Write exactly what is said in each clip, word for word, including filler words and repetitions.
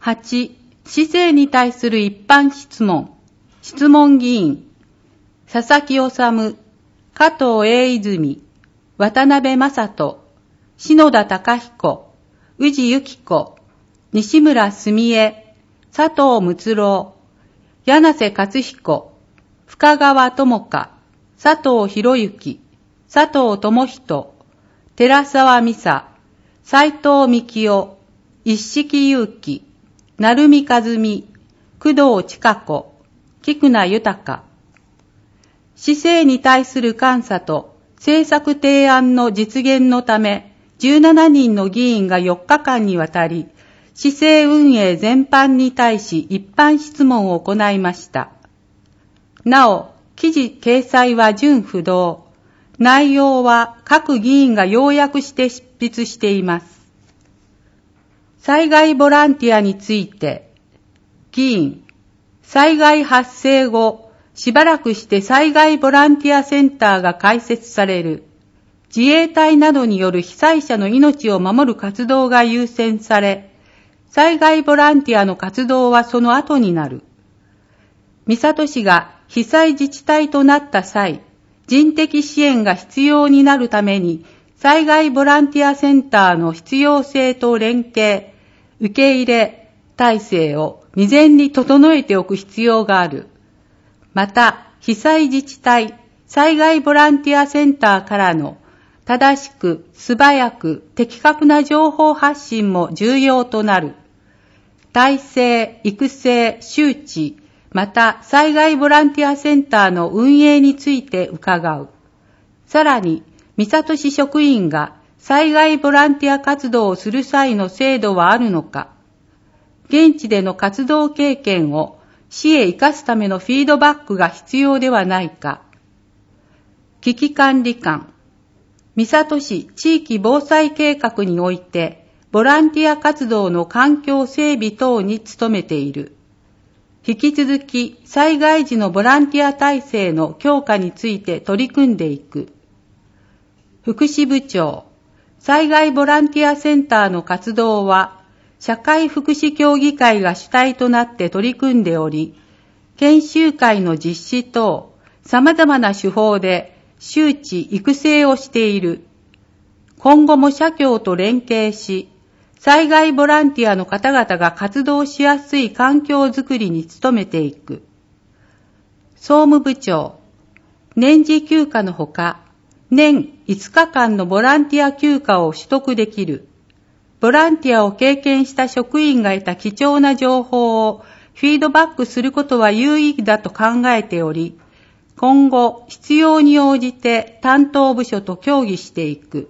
はち、市政に対する一般質問。質問議員。佐々木修、加藤英泉、渡辺正人、篠田貴彦、宇治幸子、西村澄江、佐藤睦郎、柳瀬克彦、深川智香、佐藤博之、佐藤智人、寺沢美沙、斉藤幹夫、一色祐樹、成美和美、工藤千佳子、菊名豊。市政に対する監査と政策提案の実現のため、じゅうななにんの議員がよっかかんにわたり、市政運営全般に対し一般質問を行いました。なお、記事掲載は準不動。内容は各議員が要約して執筆しています。災害ボランティアについて、議員、災害発生後、しばらくして災害ボランティアセンターが開設される。自衛隊などによる被災者の命を守る活動が優先され、災害ボランティアの活動はその後になる。三郷市が被災自治体となった際、人的支援が必要になるために、災害ボランティアセンターの必要性と連携、受け入れ体制を未然に整えておく必要がある。また、被災自治体、災害ボランティアセンターからの正しく素早く的確な情報発信も重要となる。体制、育成、周知、また災害ボランティアセンターの運営について伺う。さらに、三郷市職員が災害ボランティア活動をする際の制度はあるのか。現地での活動経験を市へ生かすためのフィードバックが必要ではないか。危機管理官。三郷市地域防災計画において、ボランティア活動の環境整備等に努めている。引き続き、災害時のボランティア体制の強化について取り組んでいく。福祉部長。災害ボランティアセンターの活動は、社会福祉協議会が主体となって取り組んでおり、研修会の実施等、様々な手法で周知育成をしている。今後も社協と連携し、災害ボランティアの方々が活動しやすい環境づくりに努めていく。総務部長、年次休暇のほか、年いつかかんのボランティア休暇を取得できる。ボランティアを経験した職員が得た貴重な情報をフィードバックすることは有意義だと考えており、今後必要に応じて担当部署と協議していく。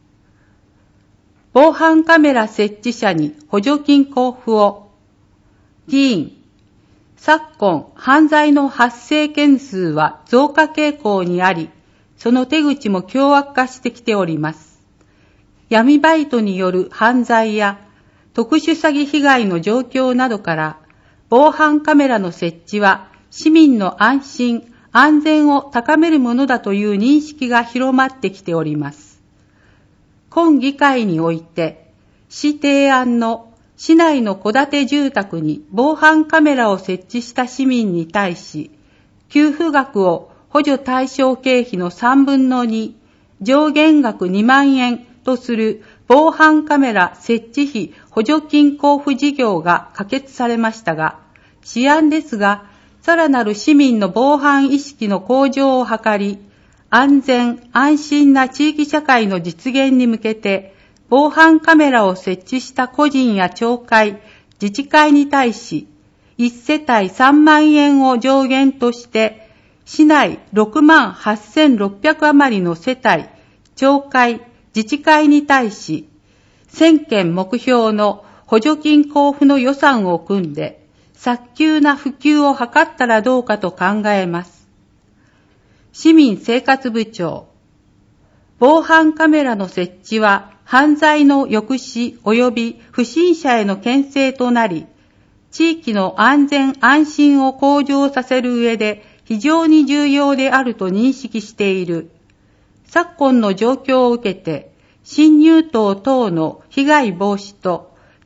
防犯カメラ設置者に補助金交付を。議員、昨今犯罪の発生件数は増加傾向にあり、その手口も凶悪化してきております。闇バイトによる犯罪や特殊詐欺被害の状況などから、防犯カメラの設置は市民の安心・安全を高めるものだという認識が広まってきております。今議会において、市提案の市内の戸建て住宅に防犯カメラを設置した市民に対し、給付額を補助対象経費のさんぶんのに、上限額にまんえんとする防犯カメラ設置費補助金交付事業が可決されましたが、試案ですが、さらなる市民の防犯意識の向上を図り、安全・安心な地域社会の実現に向けて、防犯カメラを設置した個人や町会、自治会に対し、いちせたいさんまんえんを上限として、市内ろくまんはっせんろっぴゃく余りの世帯、町会、自治会に対し、せんけん目標の補助金交付の予算を組んで、早急な普及を図ったらどうかと考えます。市民生活部長、防犯カメラの設置は犯罪の抑止及び不審者への牽制となり、地域の安全安心を向上させる上で非常に重要であると認識している。昨今の状況を受けて、侵入等々の被害防止と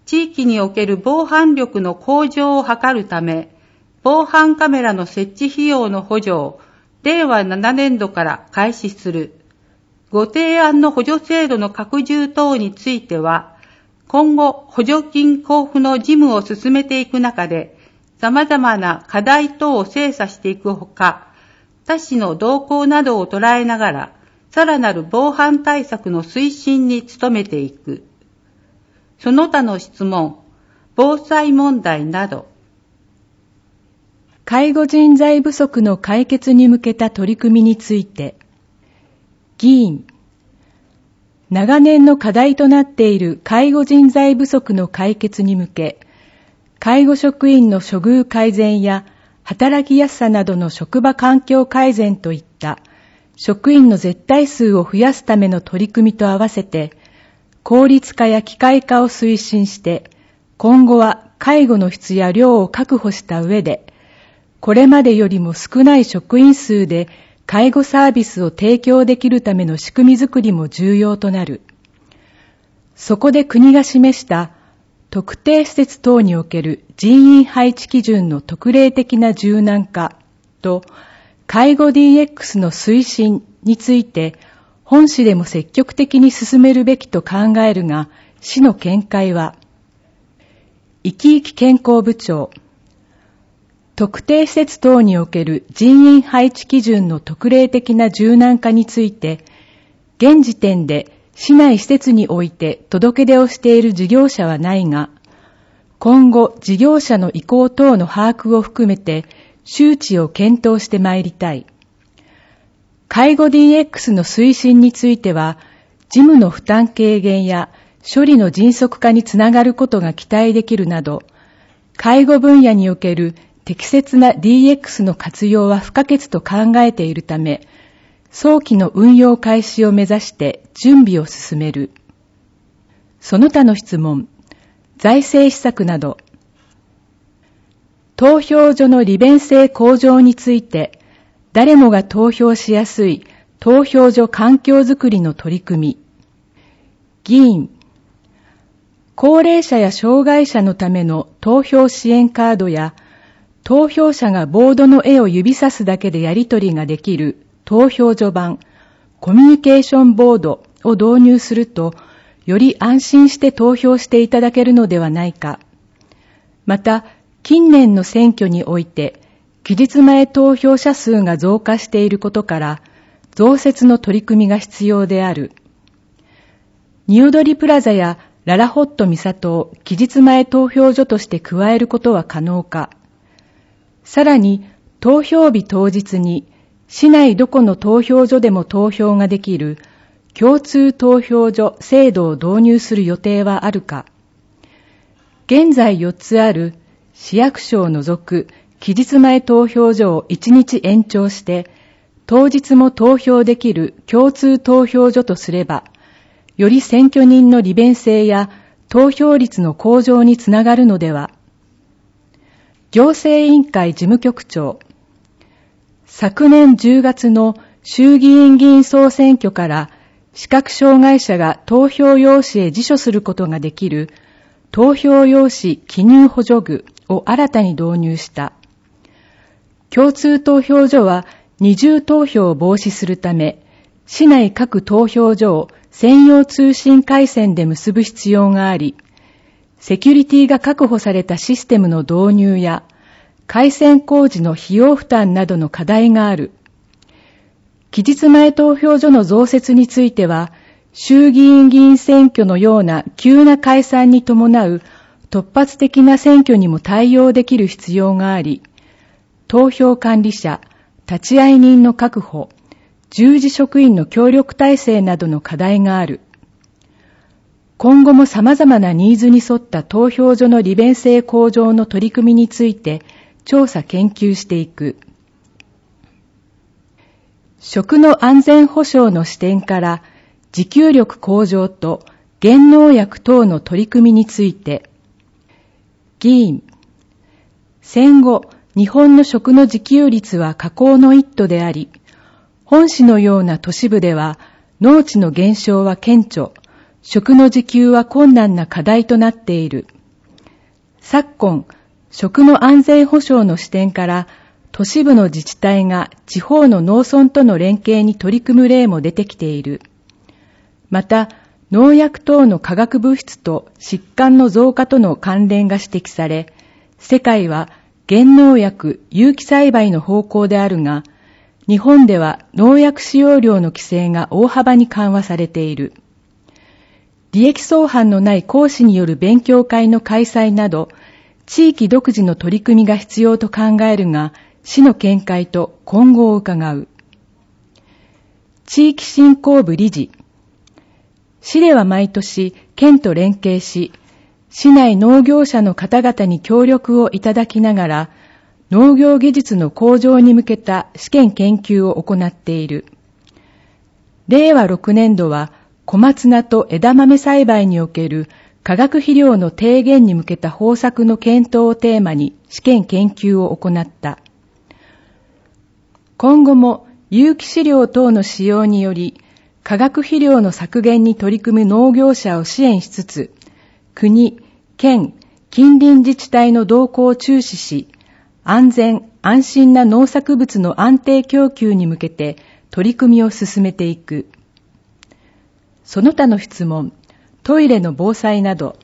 地域における防犯力の向上を図るため、防犯カメラの設置費用の補助をれいわななねんどから開始する。ご提案の補助制度の拡充等については、今後補助金交付の事務を進めていく中で、様々な課題等を精査していくほか、他市の動向などを捉えながら、さらなる防犯対策の推進に努めていく。その他の質問、防災問題など。 介護人材不足の解決に向けた取り組みについて、議員、長年の課題となっている介護人材不足の解決に向け、介護職員の処遇改善や働きやすさなどの職場環境改善といった職員の絶対数を増やすための取り組みと合わせて、効率化や機械化を推進して、今後は介護の質や量を確保した上で、これまでよりも少ない職員数で介護サービスを提供できるための仕組みづくりも重要となる。そこで国が示した特定施設等における人員配置基準の特例的な柔軟化と介護 ディーエックス の推進について本市でも積極的に進めるべきと考えるが、市の見解は、生き生き健康部長、特定施設等における人員配置基準の特例的な柔軟化について、現時点で市内施設において届け出をしている事業者はないが、今後事業者の意向等の把握を含めて周知を検討してまいりたい。介護 ディーエックス の推進については、事務の負担軽減や処理の迅速化につながることが期待できるなど、介護分野における適切な ディーエックス の活用は不可欠と考えているため、早期の運用開始を目指して準備を進める。その他の質問、財政施策など、投票所の利便性向上について、誰もが投票しやすい投票所環境づくりの取り組み。議員、高齢者や障害者のための投票支援カードや、投票者がボードの絵を指さすだけでやり取りができる投票所版、コミュニケーションボードを導入すると、より安心して投票していただけるのではないか。また、近年の選挙において、期日前投票者数が増加していることから、増設の取り組みが必要である。ニオドリプラザやララホット三郷を期日前投票所として加えることは可能か。さらに、投票日当日に、市内どこの投票所でも投票ができる共通投票所制度を導入する予定はあるか。現在よっつある市役所を除く期日前投票所をいちにち延長して、当日も投票できる共通投票所とすれば、より選挙人の利便性や投票率の向上につながるのでは。行政委員会事務局長、昨年じゅうがつの衆議院議員総選挙から視覚障害者が投票用紙へ辞書することができる投票用紙記入補助具を新たに導入した。共通投票所は二重投票を防止するため、市内各投票所を専用通信回線で結ぶ必要があり、セキュリティが確保されたシステムの導入や、回線工事の費用負担などの課題がある。期日前投票所の増設については、衆議院議員選挙のような急な解散に伴う突発的な選挙にも対応できる必要があり、投票管理者、立会人の確保、従事職員の協力体制などの課題がある。今後も様々なニーズに沿った投票所の利便性向上の取り組みについて調査研究していく。食の安全保障の視点から自給力向上と減農薬等の取り組みについて、議員、戦後、日本の食の自給率は下降の一途であり、本市のような都市部では農地の減少は顕著、食の自給は困難な課題となっている。 昨今、食の安全保障の視点から都市部の自治体が地方の農村との連携に取り組む例も出てきている。また、農薬等の化学物質と疾患の増加との関連が指摘され、世界は減農薬、有機栽培の方向であるが、日本では農薬使用量の規制が大幅に緩和されている。利益相反のない講師による勉強会の開催など、地域独自の取り組みが必要と考えるが、市の見解と今後を伺う。地域振興部理事。市では毎年、県と連携し、市内農業者の方々に協力をいただきながら、農業技術の向上に向けた試験研究を行っている。れいわろくねんどは、小松菜と枝豆栽培における化学肥料の低減に向けた方策の検討をテーマに試験研究を行った。今後も有機飼料等の使用により、化学肥料の削減に取り組む農業者を支援しつつ、国、県、近隣自治体の動向を注視し、安全・安心な農作物の安定供給に向けて取り組みを進めていく。その他の質問、トイレの防災など、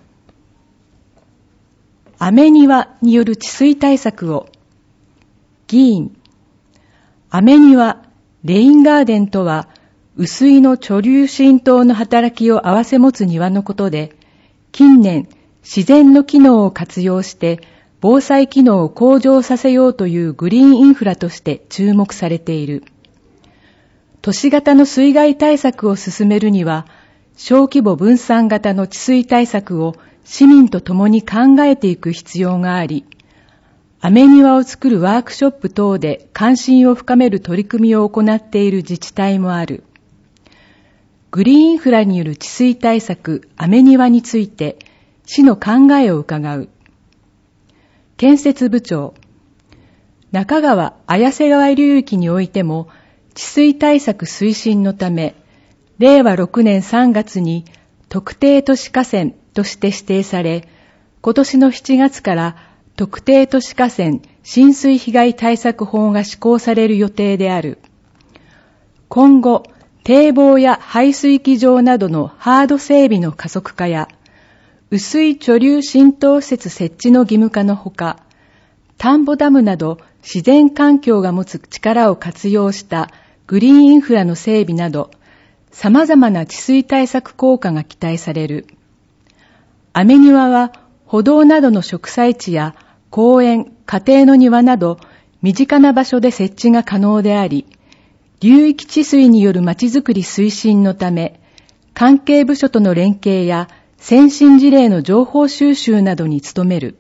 雨庭による治水対策を、議員、雨庭、レインガーデンとは、雨水の貯留浸透の働きを併せ持つ庭のことで、近年、自然の機能を活用して、防災機能を向上させようというグリーンインフラとして注目されている。都市型の水害対策を進めるには、小規模分散型の治水対策を市民と共に考えていく必要があり、雨庭を作るワークショップ等で関心を深める取り組みを行っている自治体もある。グリーンインフラによる治水対策、雨庭について、市の考えを伺う。建設部長、中川・綾瀬川流域においても、治水対策推進のため、れいわろくねんさんがつに特定都市河川として指定され、今年のしちがつから特定都市河川浸水被害対策法が施行される予定である。今後、堤防や排水機場などのハード整備の加速化や、雨水貯留浸透施設設置の義務化のほか、田んぼダムなど自然環境が持つ力を活用したグリーンインフラの整備など、様々な治水対策効果が期待される。雨庭は歩道などの植栽地や公園、家庭の庭など身近な場所で設置が可能であり、流域治水によるまちづくり推進のため、関係部署との連携や先進事例の情報収集などに努める。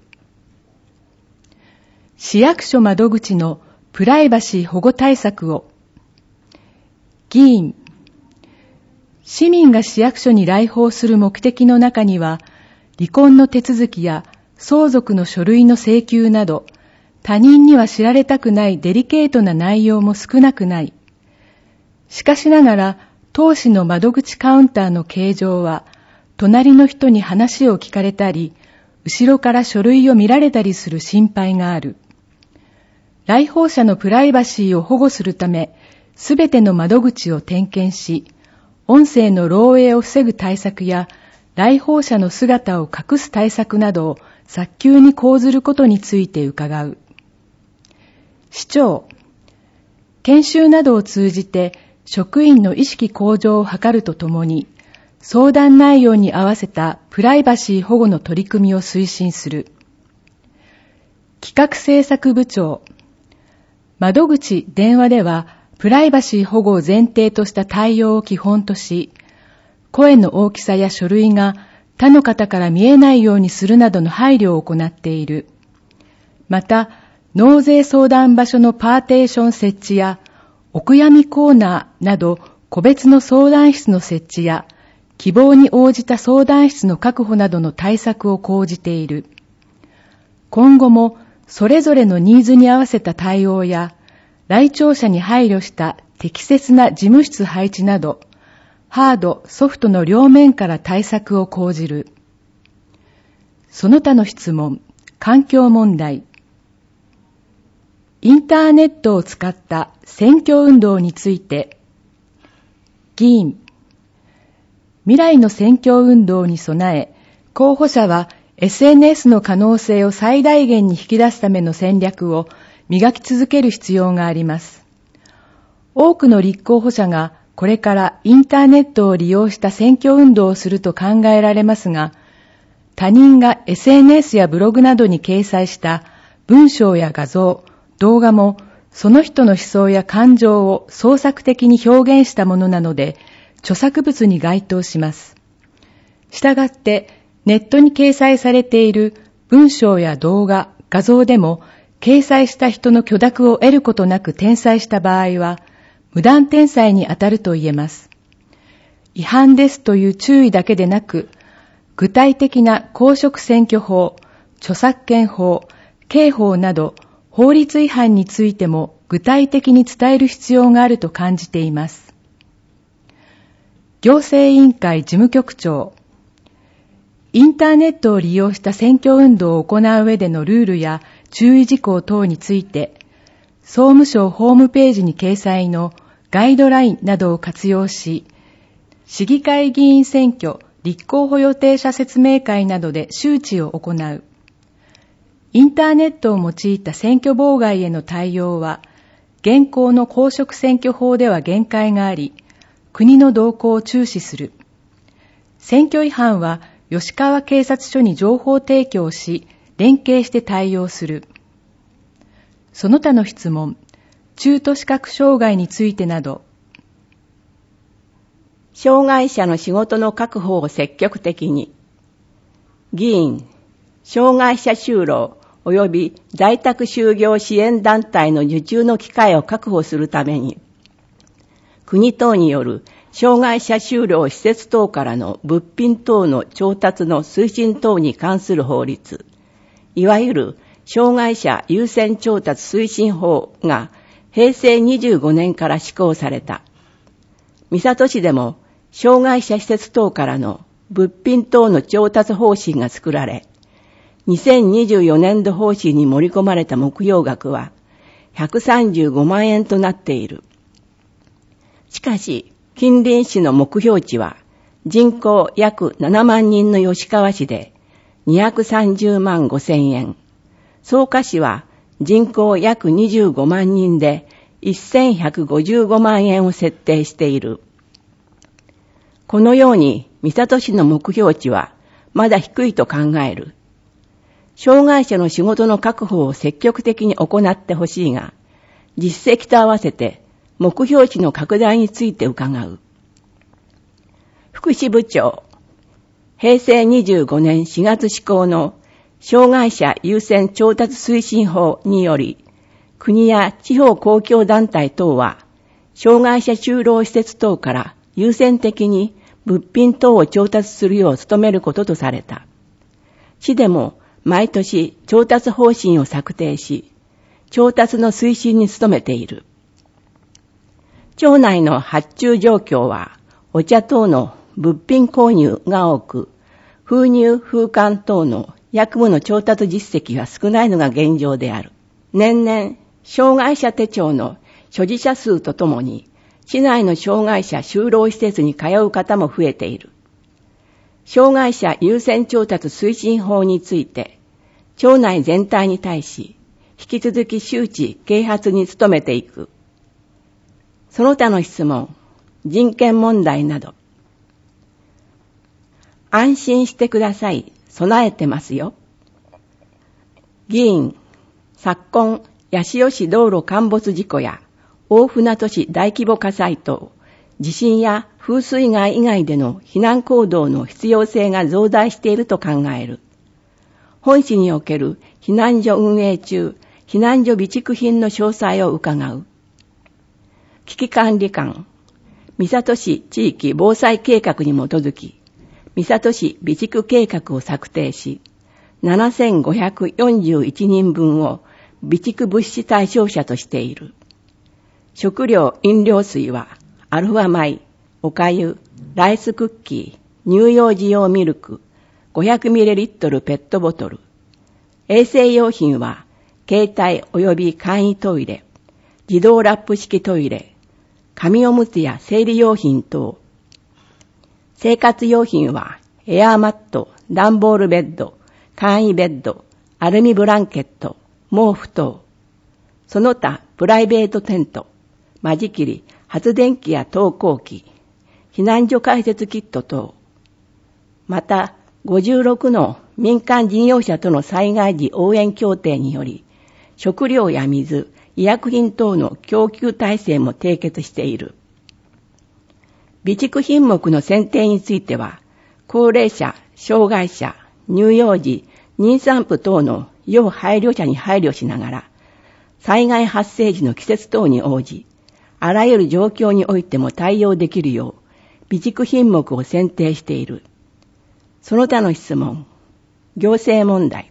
市役所窓口のプライバシー保護対策を。議員、市民が市役所に来訪する目的の中には、離婚の手続きや相続の書類の請求など、他人には知られたくないデリケートな内容も少なくない。しかしながら、当市の窓口カウンターの形状は、隣の人に話を聞かれたり、後ろから書類を見られたりする心配がある。来訪者のプライバシーを保護するため、すべての窓口を点検し、音声の漏洩を防ぐ対策や、来訪者の姿を隠す対策などを早急に講ずることについて伺う。市長、研修などを通じて職員の意識向上を図るとともに、相談内容に合わせたプライバシー保護の取り組みを推進する。企画政策部長、窓口電話ではプライバシー保護を前提とした対応を基本とし、声の大きさや書類が他の方から見えないようにするなどの配慮を行っている。また、納税相談場所のパーテーション設置や、お悔やみコーナーなど個別の相談室の設置や、希望に応じた相談室の確保などの対策を講じている。今後もそれぞれのニーズに合わせた対応や、来庁者に配慮した適切な事務室配置など、ハード、ソフトの両面から対策を講じる。その他の質問、 環境問題。インターネットを使った選挙運動について、議員、未来の選挙運動に備え、候補者は エスエヌエス の可能性を最大限に引き出すための戦略を磨き続ける必要があります。多くの立候補者がこれからインターネットを利用した選挙運動をすると考えられますが、他人が エスエヌエス やブログなどに掲載した文章や画像、動画もその人の思想や感情を創作的に表現したものなので、著作物に該当します。したがって、ネットに掲載されている文章や動画、画像でも、掲載した人の許諾を得ることなく転載した場合は、無断転載に当たると言えます。違反ですという注意だけでなく、具体的な公職選挙法、著作権法、刑法など、法律違反についても具体的に伝える必要があると感じています。行政委員会事務局長、インターネットを利用した選挙運動を行う上でのルールや注意事項等について、総務省ホームページに掲載のガイドラインなどを活用し、市議会議員選挙立候補予定者説明会などで周知を行う。インターネットを用いた選挙妨害への対応は、現行の公職選挙法では限界があり、国の動向を注視する。選挙違反は、吉川警察署に情報提供し、連携して対応する。その他の質問、中途視覚障害についてなど、 障害者の仕事の確保を積極的に。議員、障害者就労及び在宅就業支援団体の受注の機会を確保するために、国等による障害者就労施設等からの物品等の調達の推進等に関する法律、いわゆる障害者優先調達推進法がへいせいにじゅうごねんから施行された。三郷市でも障害者施設等からの物品等の調達方針が作られ、にせんにじゅうよねんど方針に盛り込まれた目標額はひゃくさんじゅうごまんえんとなっている。しかし、近隣市の目標値は人口約ななまんにんの吉川市でにひゃくさんじゅうまんごせんえん、草加市は人口約にじゅうごまんにんでせんひゃくごじゅうごまんえんを設定している。このように三郷市の目標値はまだ低いと考える。障害者の仕事の確保を積極的に行ってほしいが、実績と合わせて目標値の拡大について伺う。福祉部長、へいせいにじゅうごねんしがつ施行の障害者優先調達推進法により、国や地方公共団体等は、障害者就労施設等から優先的に物品等を調達するよう努めることとされた。市でも毎年調達方針を策定し、調達の推進に努めている。町内の発注状況は、お茶等の物品購入が多く、封入封刊等の役務の調達実績が少ないのが現状である。年々、障害者手帳の所持者数とともに、市内の障害者就労施設に通う方も増えている。障害者優先調達推進法について、町内全体に対し、引き続き周知啓発に努めていく。その他の質問、人権問題など。安心してください。備えてますよ。議員、昨今、八潮市道路陥没事故や大船渡市大規模火災等、地震や風水害以外での避難行動の必要性が増大していると考える。本市における避難所運営中、避難所備蓄品の詳細を伺う。危機管理官、三郷市地域防災計画に基づき、三郷市備蓄計画を策定し、ななせんごひゃくよんじゅういちにんぶんを備蓄物資対象者としている。食料、飲料水は、アルファ米、おかゆ、ライスクッキー、乳幼児用ミルク、ごひゃくミリリットル ペットボトル、 衛生用品は、携帯及び簡易トイレ、自動ラップ式トイレ、紙おむつや生理用品等。生活用品は、エアーマット、段ボールベッド、簡易ベッド、アルミブランケット、毛布等。その他、プライベートテント、間仕切り、発電機や投光器、避難所開設キット等。また、ごじゅうろくの民間事業者との災害時応援協定により、食料や水、医薬品等の供給体制も締結している。備蓄品目の選定については、高齢者、障害者、乳幼児、妊産婦等の要配慮者に配慮しながら、災害発生時の季節等に応じ、あらゆる状況においても対応できるよう、備蓄品目を選定している。その他の質問、行政問題。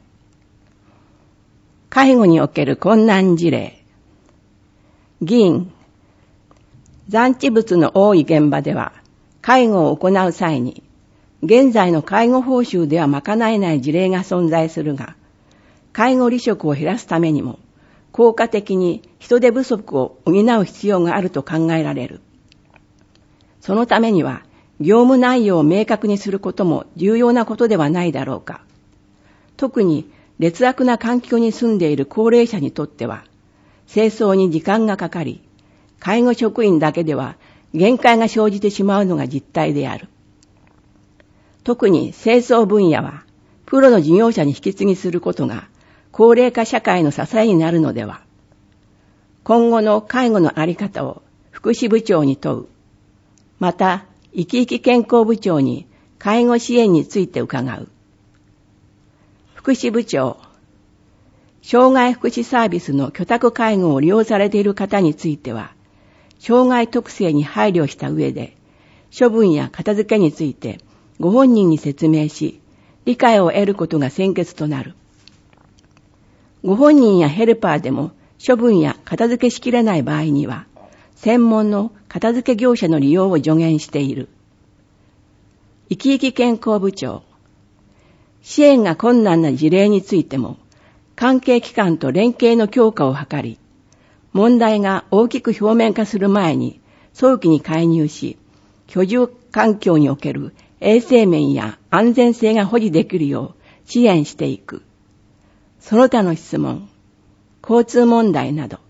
介護における困難事例。議員、残置物の多い現場では、介護を行う際に、現在の介護報酬では賄えない事例が存在するが、介護離職を減らすためにも、効果的に人手不足を補う必要があると考えられる。そのためには、業務内容を明確にすることも重要なことではないだろうか。特に劣悪な環境に住んでいる高齢者にとっては、清掃に時間がかかり、介護職員だけでは限界が生じてしまうのが実態である。特に清掃分野は、プロの事業者に引き継ぎすることが、高齢化社会の支えになるのでは。今後の介護のあり方を福祉部長に問う。また、生き生き健康部長に介護支援について伺う。福祉部長、障害福祉サービスの居宅介護を利用されている方については、障害特性に配慮した上で、処分や片付けについてご本人に説明し、理解を得ることが先決となる。ご本人やヘルパーでも処分や片付けしきれない場合には、専門の片付け業者の利用を助言している。生き生き健康部長、支援が困難な事例についても、関係機関と連携の強化を図り、問題が大きく表面化する前に早期に介入し、居住環境における衛生面や安全性が保持できるよう支援していく。その他の質問、交通問題など。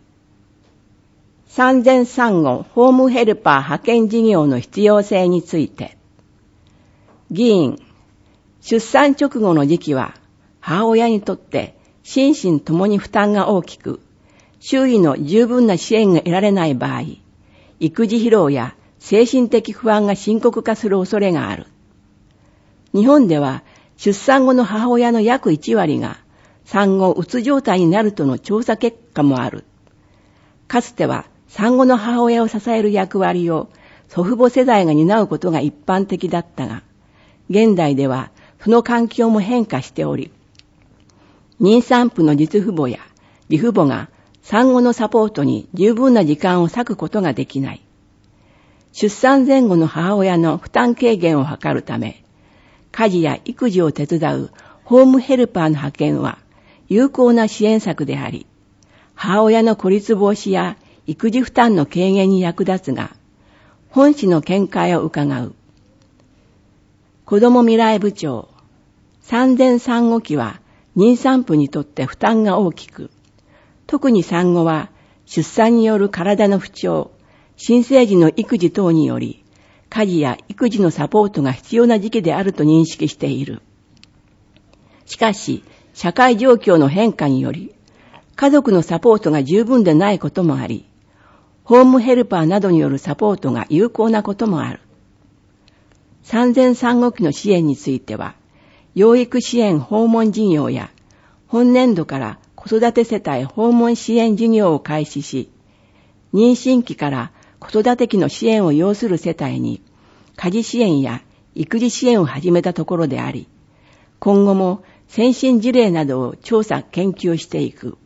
産前産後ホームヘルパー派遣事業の必要性について。議員、出産直後の時期は母親にとって心身ともに負担が大きく、周囲の十分な支援が得られない場合、育児疲労や精神的不安が深刻化する恐れがある。日本では出産後の母親の約いち割が産後うつ状態になるとの調査結果もある。かつては産後の母親を支える役割を祖父母世代が担うことが一般的だったが、現代ではその環境も変化しており、妊産婦の実父母や義父母が産後のサポートに十分な時間を割くことができない。出産前後の母親の負担軽減を図るため、家事や育児を手伝うホームヘルパーの派遣は有効な支援策であり、母親の孤立防止や育児負担の軽減に役立つが、本市の見解を伺う。子ども未来部長、産前産後期は妊産婦にとって負担が大きく、特に産後は出産による体の不調、新生児の育児等により、家事や育児のサポートが必要な時期であると認識している。しかし、社会状況の変化により、家族のサポートが十分でないこともあり、ホームヘルパーなどによるサポートが有効なこともある。産前産後期の支援については、養育支援訪問事業や、本年度から子育て世帯訪問支援事業を開始し、妊娠期から子育て期の支援を要する世帯に、家事支援や育児支援を始めたところであり、今後も先進事例などを調査研究していく。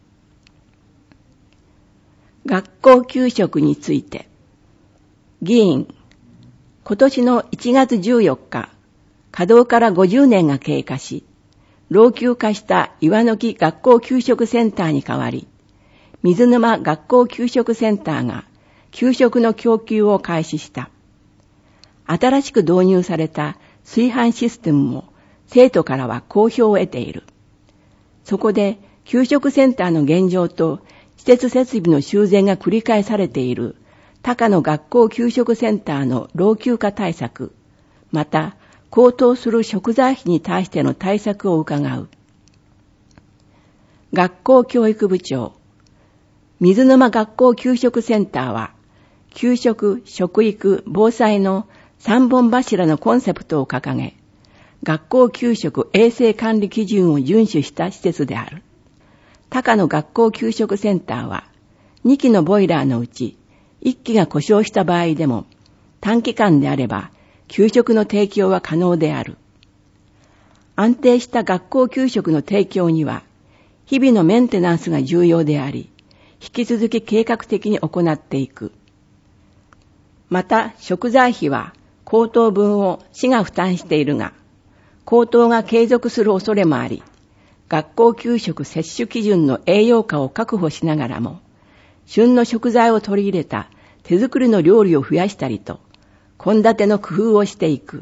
学校給食について。議員、今年のいちがつじゅうよっか、稼働からごじゅうねんが経過し、 老朽化した岩の木学校給食センターに代わり、水沼学校給食センターが給食の供給を開始した。新しく導入された炊飯システムも生徒からは好評を得ている。そこで給食センターの現状と施設設備の修繕が繰り返されている高野学校給食センターの老朽化対策、また高騰する食材費に対しての対策を伺う。学校教育部長、水沼学校給食センターは、給食、食育、防災の三本柱のコンセプトを掲げ、学校給食衛生管理基準を遵守した施設である。高野学校給食センターは、にきのボイラーのうちいっきが故障した場合でも、短期間であれば、給食の提供は可能である。安定した学校給食の提供には、日々のメンテナンスが重要であり、引き続き計画的に行っていく。また、食材費は高騰分を市が負担しているが、高騰が継続する恐れもあり、学校給食摂取基準の栄養価を確保しながらも、旬の食材を取り入れた手作りの料理を増やしたりと、献立の工夫をしていく。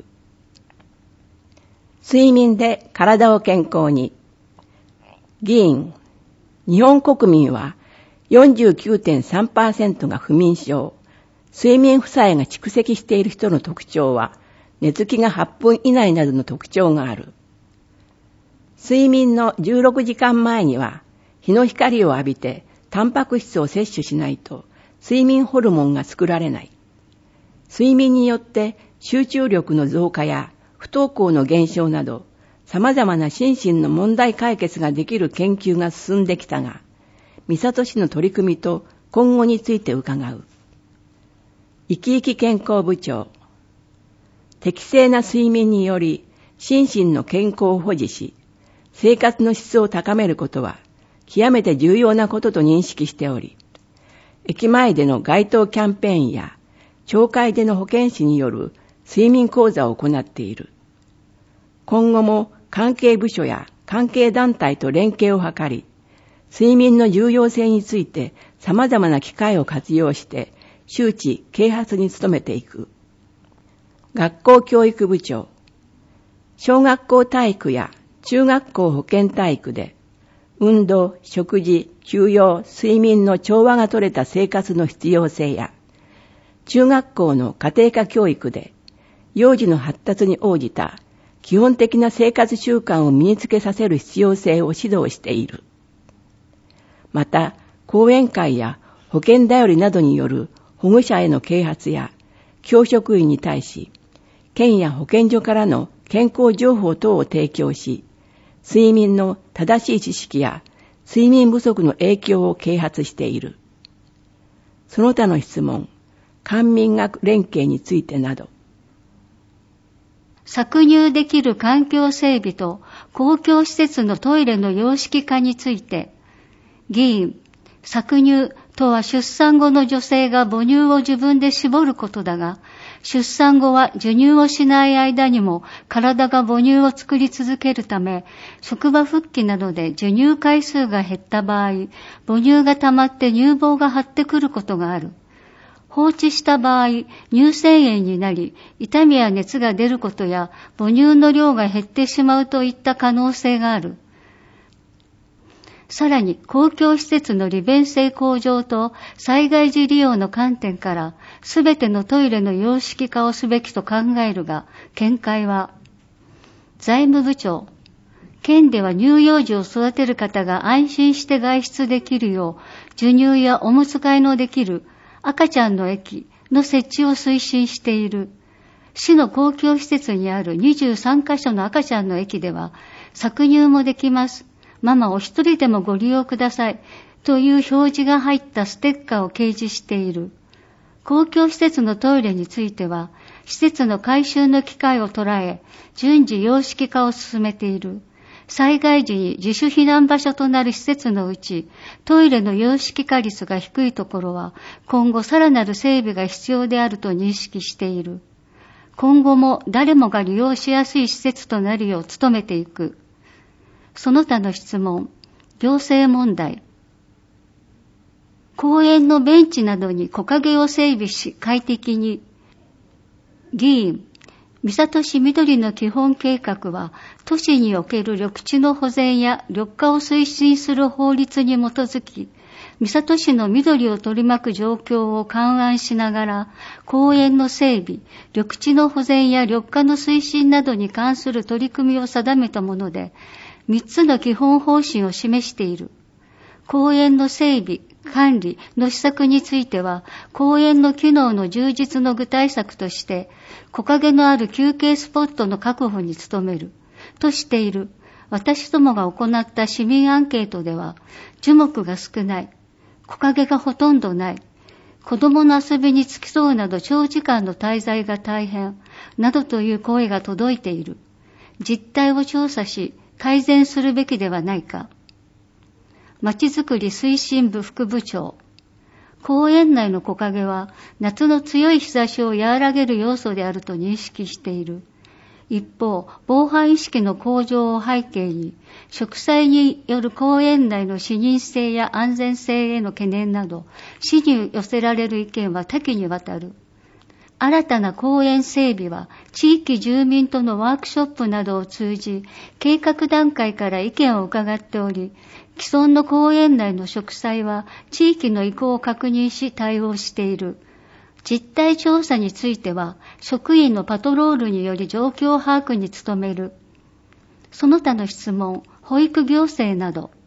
睡眠で体を健康に。議員、日本国民は よんじゅうきゅうてんさんパーセント が不眠症。睡眠負債が蓄積している人の特徴は、寝つきがはっぷん以内などの特徴がある。睡眠のじゅうろくじかんまえには、日の光を浴びてタンパク質を摂取しないと、睡眠ホルモンが作られない。睡眠によって集中力の増加や不登校の減少など様々な心身の問題解決ができる研究が進んできたが、三郷市の取り組みと今後について伺う。生き生き健康部長、適正な睡眠により心身の健康を保持し、生活の質を高めることは極めて重要なことと認識しており、駅前での街頭キャンペーンや町会での保健師による睡眠講座を行っている。今後も関係部署や関係団体と連携を図り、睡眠の重要性について様々な機会を活用して周知啓発に努めていく。学校教育部長、小学校体育や中学校保健体育で運動、食事、休養、睡眠の調和が取れた生活の必要性や、中学校の家庭科教育で幼児の発達に応じた基本的な生活習慣を身につけさせる必要性を指導している。また、講演会や保健だよりなどによる保護者への啓発や教職員に対し、県や保健所からの健康情報等を提供し、睡眠の正しい知識や睡眠不足の影響を啓発している。その他の質問、官民学連携についてなど。 搾乳できる環境整備と公共施設のトイレの様式化について、議員、搾乳とは出産後の女性が母乳を自分で絞ることだが、出産後は授乳をしない間にも体が母乳を作り続けるため、職場復帰などで授乳回数が減った場合、母乳が溜まって乳房が張ってくることがある。放置した場合、乳腺炎になり、痛みや熱が出ることや、母乳の量が減ってしまうといった可能性がある。さらに、公共施設の利便性向上と災害時利用の観点から、すべてのトイレの様式化をすべきと考えるが、見解は、財務部長、県では乳幼児を育てる方が安心して外出できるよう、授乳やおむつ替えのできる赤ちゃんの駅の設置を推進している。市の公共施設にあるにじゅうさんカ所の赤ちゃんの駅では、搾乳もできます。ママお一人でもご利用ください。という表示が入ったステッカーを掲示している。公共施設のトイレについては、施設の改修の機会を捉え、順次様式化を進めている。災害時に自主避難場所となる施設のうち、トイレの様式化率が低いところは、今後さらなる整備が必要であると認識している。今後も誰もが利用しやすい施設となるよう努めていく。 その他の質問、行政問題。公園のベンチなどに木陰を整備し快適に。議員、三郷市緑の基本計画は、都市における緑地の保全や緑化を推進する法律に基づき、三郷市の緑を取り巻く状況を勘案しながら、公園の整備、緑地の保全や緑化の推進などに関する取り組みを定めたもので、みっつの基本方針を示している。公園の整備、管理の施策については、公園の機能の充実の具体策として、木陰のある休憩スポットの確保に努める、としている。私どもが行った市民アンケートでは、樹木が少ない、木陰がほとんどない、子供の遊びに付き添うなど長時間の滞在が大変、などという声が届いている。実態を調査し、改善するべきではないか。まちづくり推進部副部長。公園内の木陰は夏の強い日差しを和らげる要素であると認識している。一方、防犯意識の向上を背景に、植栽による公園内の視認性や安全性への懸念など、市に寄せられる意見は多岐にわたる。新たな公園整備は地域住民とのワークショップなどを通じ、計画段階から意見を伺っており、既存の公園内の植栽は地域の意向を確認し対応している。実態調査については、職員のパトロールにより状況把握に努める。その他の質問、保育行政など。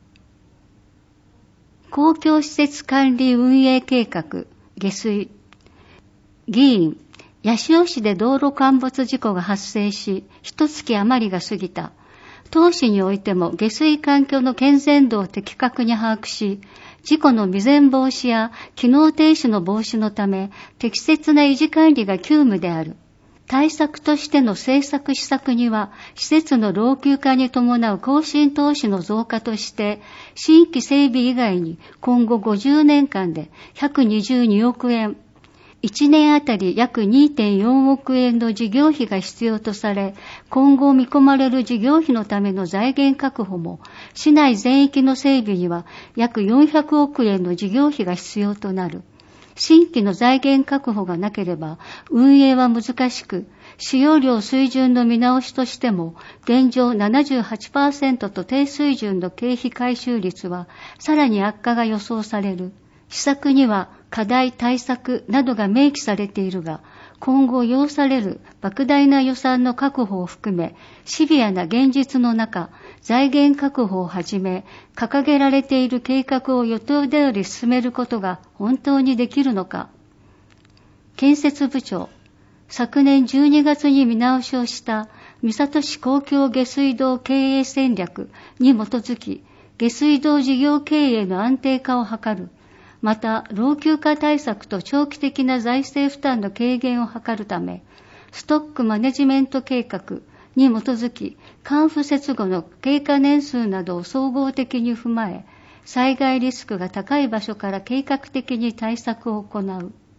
公共施設管理運営計画、下水。議員、八潮市で道路陥没事故が発生し、一月余りが過ぎた。当市においても下水環境の健全度を的確に把握し、事故の未然防止や機能停止の防止のため、適切な維持管理が急務である。対策としての政策施策には、施設の老朽化に伴う更新投資の増加として、新規整備以外に今後ごじゅうねんかんでひゃくにじゅうにおくえん、いちねんあたり約 にてんよんおくえんの事業費が必要とされ、今後見込まれる事業費のための財源確保も、市内全域の整備には約よんひゃくおくえんの事業費が必要となる。新規の財源確保がなければ、運営は難しく、使用量水準の見直しとしても、現状 ななじゅうはちパーセント と低水準の経費回収率は、さらに悪化が予想される。施策には課題対策などが明記されているが、今後要される莫大な予算の確保を含め、シビアな現実の中、財源確保をはじめ、掲げられている計画を予定通り進めることが本当にできるのか。建設部長、昨年じゅうにがつに見直しをした三郷市公共下水道経営戦略に基づき、下水道事業経営の安定化を図る。また、老朽化対策と長期的な財政負担の軽減を図るため、ストックマネジメント計画に基づき、還付設後の経過年数などを総合的に踏まえ、災害リスクが高い場所から計画的に対策を行う。